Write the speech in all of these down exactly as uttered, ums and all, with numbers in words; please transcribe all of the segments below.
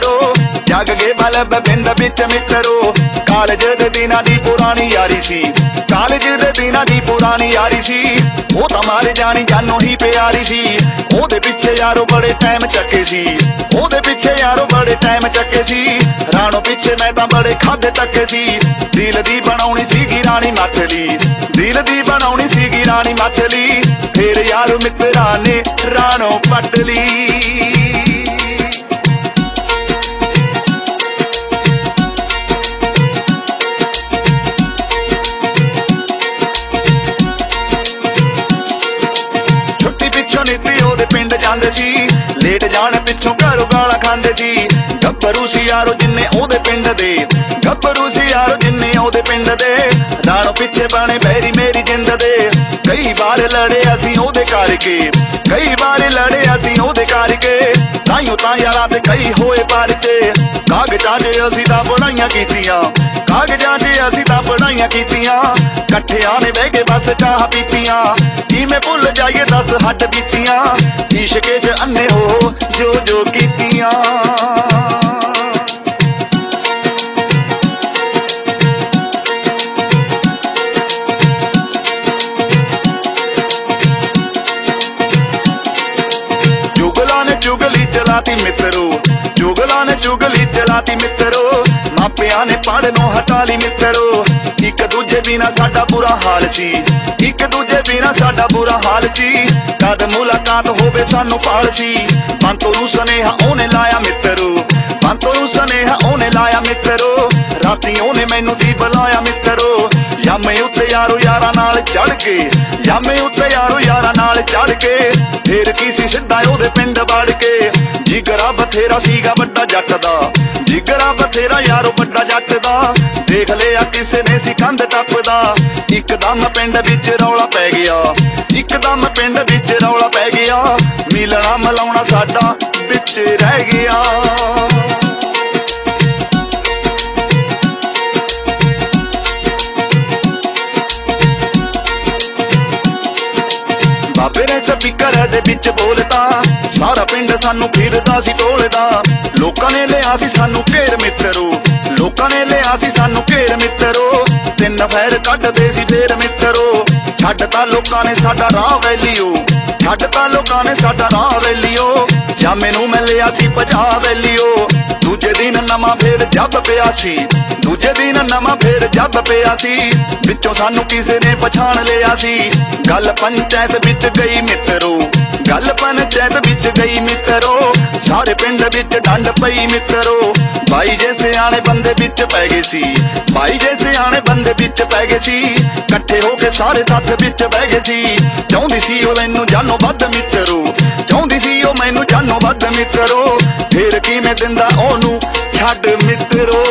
मित्रो जग गए बलब बिंद बिच मित्रो कालज दे दिनां दी पुरानी यारी सी कालज दे दिनां दी पुरानी यारी सी वो तां मारे जानी जानो ही प्यारी सी ओदे पिछे यारो बड़े टाइम चक्के सी ओदे पिछे यारो बड़े टाइम चक्के सी राणो पिछे मैं तां बड़े खाधे तक्के सी दिल दी बनाउणी सीगी रानी मथली दिल दी बनाउणी सीगी रानी मथली फिर यार मित्रा ने राणो पटली पिंड जांदे सी लेट जाने पिछों घरों गाला खांदे सी गब्बरू सी यारो जिन्ने ओदे पिंड दे गब्बरू सी यारो जिन्ने ओदे पिंड दे राणो पिछे बने बैरी मेरी जिंद दे कई बार लड़े असी ओदे करके कई बार लड़े असी ओदे करके ताइयों तां यारां ते कई होए पार के कागजां च असी तां पढ़ाइयां कीतियां कागजां च असी तां पढ़ाइयां कीतियां कट्ठियां ने बह के बस चाह पीतियां किवें भुल जाइए दस हड्ड बीतियां इश्के च अन्ने हो जो जो कीतियां जुगला ने जुगली चलाती मित्रो जुगला ने जुगली चलाती मित्रो मापिया ने पढ़नों हटा ली मित्रो एक दूजे बिना साडा बुरा हाल सी एक दूजे बिना साडा बुरा हाल सी कद मुलाकात होवे सानू पाल सी बंतो नू सनेहा ओने लाया मित्रो बंतो नू सनेहा ओने लाया मित्रो राती ओने मैनू सी बुलाया मित्रो यामे उत्ते यारो यारा नाल चढ़ के यामे उत्ते यारो यारा नाल चढ़ के फिर किसी सिद्धा ओदे पिंड वड़ के जिगरा बथेरा सीगा बड़ा जट दा जिगरा बथेरा यारो बड़ा जट दा देख लिया किसे ने सी कंध टपदा इकदम पिंड विच रौला पै गया इकदम पिंड विच रौला पै गया मिलना मिलाउणा साडा विच रह गया बाबे ने स्पीकर दे विच बोलता सारा पिंड सानू फिरदा सी टोलदा लोकां ने लिया सी सानू घेर मित्रो लोकां ने लिया सी सानू घेर मित्रो तिन फैर कड्डदे सी फेर मित्रो छड्डता लोकां ने साडा राह वैलियो छड्डता लोकां ने साडा राह वैलियो जामे नू मैं लिया सी पजा वैलियो दूजे दिन नवां फेर जब पिया सी दूजे दिन नवां फेर जब पिया सी विचों सानू किसे ने पछाण लिया सी गल पंचायत विच गई मित्रो गल पंचायत विच गई मित्रो सारे पिंड विच डंड पई मित्रो भाई जैसे आने बंदे विच पै गए सी भाई जैसे आने बंदे विच पै गए सी कट्ठे होके सारे साथ विच बह गए सी चाहुंदी सी ओ मैनू जानो वध मित्रो चाहुंदी सी ओ मैनू जानो वध मित्रो फिर किवें दिंदा ओनू छड्ड मित्रो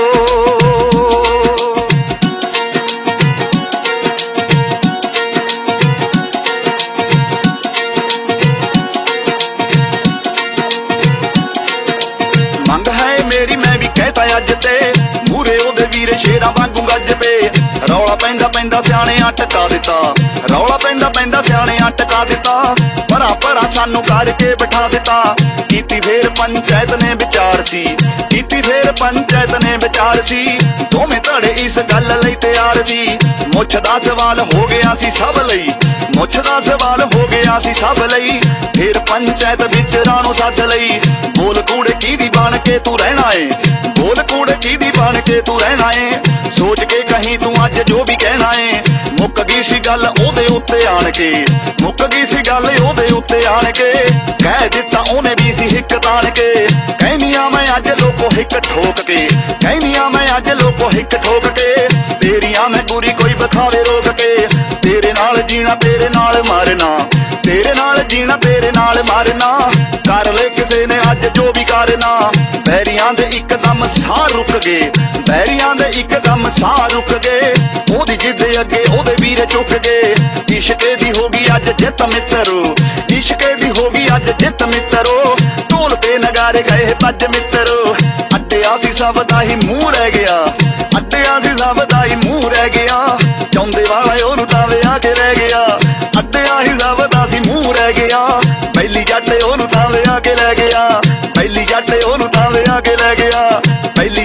मंग है मेरी मैं भी कहता अज ते मूरे ओदे वीरे शेरां वांगू गज पे रौला पैंदा पैंदा सियाणे अटका दिता रौला पैंदा पैंदा सियाणे अटका दिता भरा भरा सानू करके बिठा दिता कीती फेर पंचायत ने विचार सी कीती फेर पंचायत ने विचार सी दोवें धड़े इस गल लई तैयार सी मुछ दा सवाल हो गया सी सब लई मुछ दा सवाल हो गया सी सब लई फिर पंचायत विच राणो सद लई बोल कूड़े कीदी बन के तू रहना है बोल कूड़े कीदी बन के तू रहना है सोच के कहीं तू अज जो भी कहना है मुक गई सी गल ओदे उत्ते आण के मुक गई सी गल ओदे उत्ते आण के कह दिता ओने भी सी हिक ताण के कहनिया मैं अज लोको हिक ठोक के कहनिया मैं अज लोको हिक ठोक के तेरिया मैं पूरी कोई बखावे रोक के तेरे नाल जीना तेरे नाल मारना तेरे नाल जीना तेरे नाल मारना कर ले किसे ने अज जो भी करना बैरियां दे एकदम साह रुक गए बैरियां दे एकदम साह रुक गए ओदी जिद अगे ओदे वीरे चुक गए इश्के दी होगी अज जित मित्रो इश्के दी होगी अज जित मित्रो ढोल ते नगारे गए बज मित्रो अड्डिया सी सब दा ही मूंह रह गया अड्डिया सी सब दा ही मूंह रह गया चौंदे वाला ओनू तां विआह के रह गया अड्डिया ही सब दा सी मूंह रह गया पहली जट ओनू तां विआह के लै गया पहली जट ओनू तां विआह ਕੇ ਲੈ ਗਿਆ ਪਹਿਲੀ